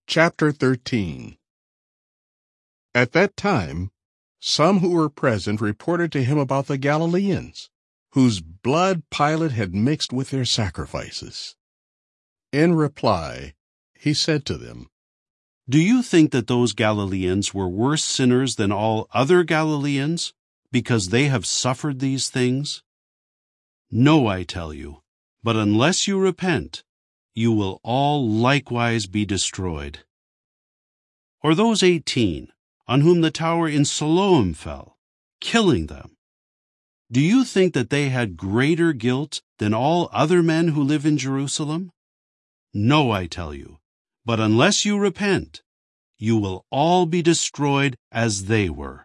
Chapter 13. At that time, some who were present reported to him about the Galileans, whose blood Pilate had mixed with their sacrifices. In reply, he said to them, "Do you think that those Galileans were worse sinners than all other Galileans, because they have suffered these things? No, I tell you, but unless you repent, you will all likewise be destroyed. Or those 18, on whom the tower in Siloam fell, killing them. Do you think that they had greater guilt than all other men who live in Jerusalem? No, I tell you, but unless you repent, you will all be destroyed as they were."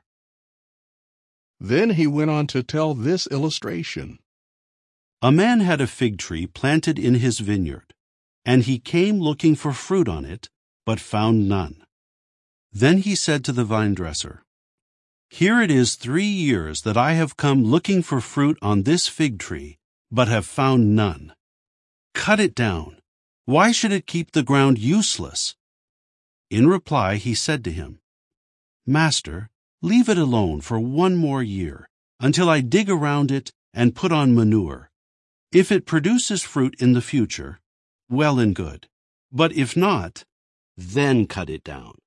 Then he went on to tell this illustration. A man had a fig tree planted in his vineyard, and he came looking for fruit on it, but found none. Then he said to the vine-dresser, "Here it is 3 years that I have come looking for fruit on this fig tree, but have found none. Cut it down. Why should it keep the ground useless?" In reply he said to him, "Master, leave it alone for 1 more year, until I dig around it and put on manure. If it produces fruit in the future, well and good. But if not, then cut it down."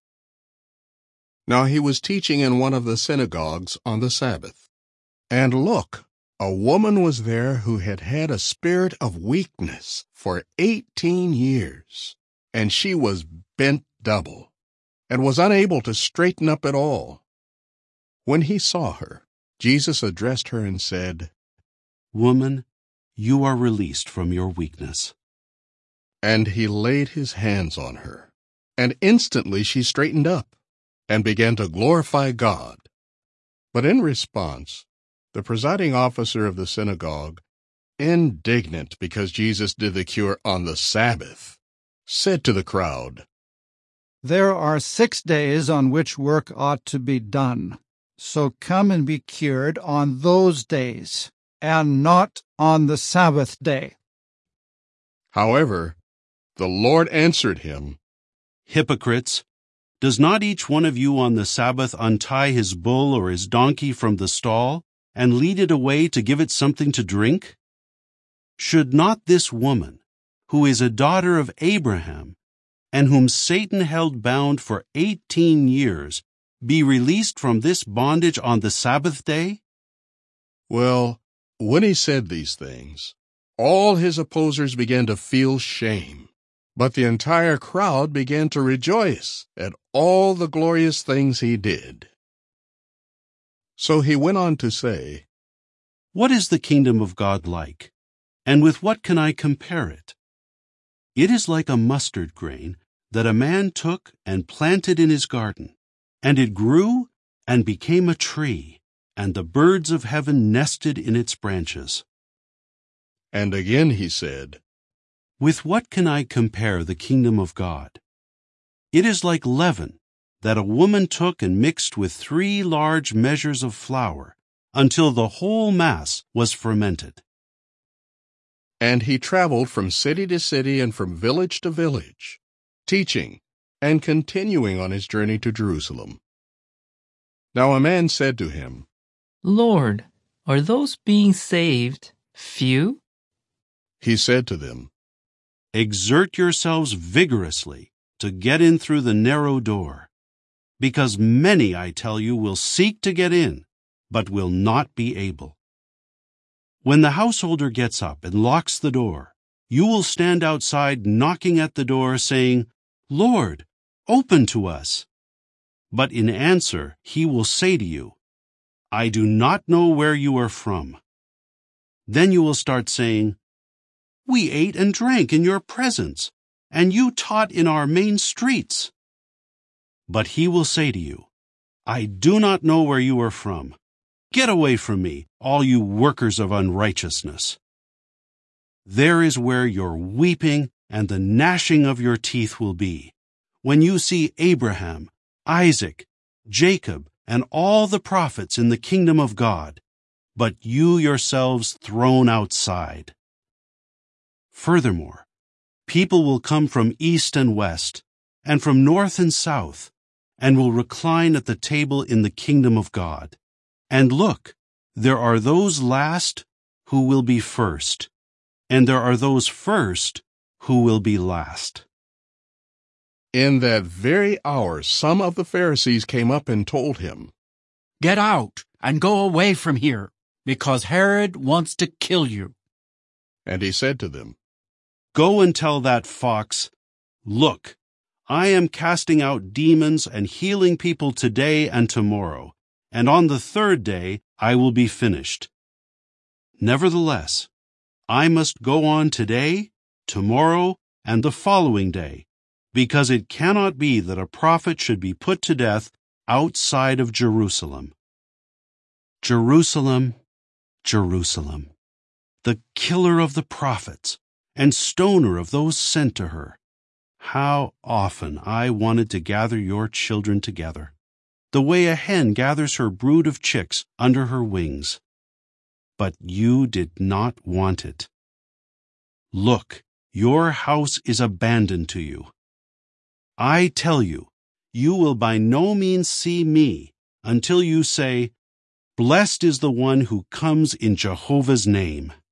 Now he was teaching in one of the synagogues on the Sabbath. And look, a woman was there who had had a spirit of weakness for 18 years, and she was bent double, and was unable to straighten up at all. When he saw her, Jesus addressed her and said, "Woman, you are released from your weakness." And he laid his hands on her, and instantly she straightened up and began to glorify God. But in response, the presiding officer of the synagogue, indignant because Jesus did the cure on the Sabbath, said to the crowd, "There are 6 days on which work ought to be done, so come and be cured on those days, and not on the Sabbath day." However, the Lord answered him, "Hypocrites! Does not each one of you on the Sabbath untie his bull or his donkey from the stall and lead it away to give it something to drink? Should not this woman, who is a daughter of Abraham, and whom Satan held bound for 18 years, be released from this bondage on the Sabbath day?" Well, when he said these things, all his opposers began to feel shame, but the entire crowd began to rejoice at all the glorious things he did. So he went on to say, "What is the kingdom of God like? And with what can I compare it? It is like a mustard grain that a man took and planted in his garden, and it grew and became a tree, and the birds of heaven nested in its branches." And again he said, "With what can I compare the kingdom of God? It is like leaven that a woman took and mixed with 3 large measures of flour until the whole mass was fermented." And he traveled from city to city and from village to village, teaching and continuing on his journey to Jerusalem. Now a man said to him, "Lord, are those being saved few?" He said to them, "Exert yourselves vigorously to get in through the narrow door, because many, I tell you, will seek to get in, but will not be able. When the householder gets up and locks the door, you will stand outside knocking at the door, saying, 'Lord, open to us.' But in answer he will say to you, 'I do not know where you are from.' Then you will start saying, 'We ate and drank in your presence, and you taught in our main streets.' But he will say to you, 'I do not know where you are from. Get away from me, all you workers of unrighteousness.' There is where your weeping and the gnashing of your teeth will be, when you see Abraham, Isaac, Jacob, and all the prophets in the kingdom of God, but you yourselves thrown outside. Furthermore, people will come from east and west, and from north and south, and will recline at the table in the kingdom of God. And look, there are those last who will be first, and there are those first who will be last." In that very hour, some of the Pharisees came up and told him, "Get out and go away from here, because Herod wants to kill you." and he said to them, "Go and tell that fox, 'Look, I am casting out demons and healing people today and tomorrow, and on the third day I will be finished. Nevertheless, I must go on today, tomorrow, and the following day, because it cannot be that a prophet should be put to death outside of Jerusalem. Jerusalem, Jerusalem, the killer of the prophets and stoner of those sent to her. How often I wanted to gather your children together, the way a hen gathers her brood of chicks under her wings. But you did not want it. Look, your house is abandoned to you. I tell you, you will by no means see me until you say, 'Blessed is the one who comes in Jehovah's name.'"